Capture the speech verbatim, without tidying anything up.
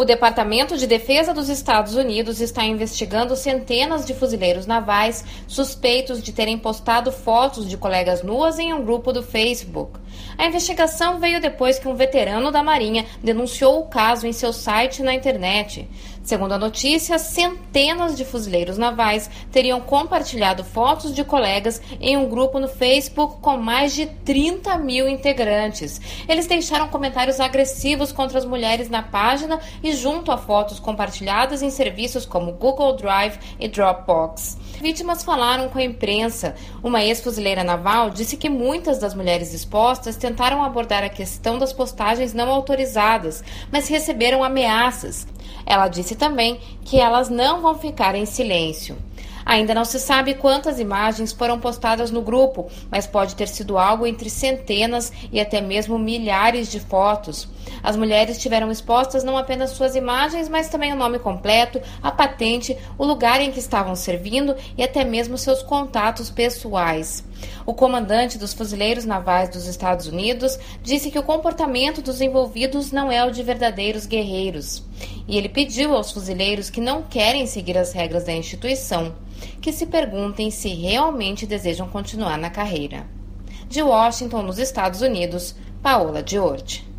O Departamento de Defesa dos Estados Unidos está investigando centenas de fuzileiros navais suspeitos de terem postado fotos de colegas nuas em um grupo do Facebook. A investigação veio depois que um veterano da Marinha denunciou o caso em seu site na internet. Segundo a notícia, centenas de fuzileiros navais teriam compartilhado fotos de colegas em um grupo no Facebook com mais de trinta mil integrantes. Eles deixaram comentários agressivos contra as mulheres na página e junto a fotos compartilhadas em serviços como Google Drive e Dropbox. Vítimas falaram com a imprensa. Uma ex-fuzileira naval disse que muitas das mulheres expostas tentaram abordar a questão das postagens não autorizadas, mas receberam ameaças. Ela disse também que elas não vão ficar em silêncio. Ainda não se sabe quantas imagens foram postadas no grupo, mas pode ter sido algo entre centenas e até mesmo milhares de fotos. As mulheres tiveram expostas não apenas suas imagens, mas também o nome completo, a patente, o lugar em que estavam servindo e até mesmo seus contatos pessoais. O comandante dos fuzileiros navais dos Estados Unidos disse que o comportamento dos envolvidos não é o de verdadeiros guerreiros. E ele pediu aos fuzileiros que não querem seguir as regras da instituição que se perguntem se realmente desejam continuar na carreira. De Washington, nos Estados Unidos, Paola Diordi.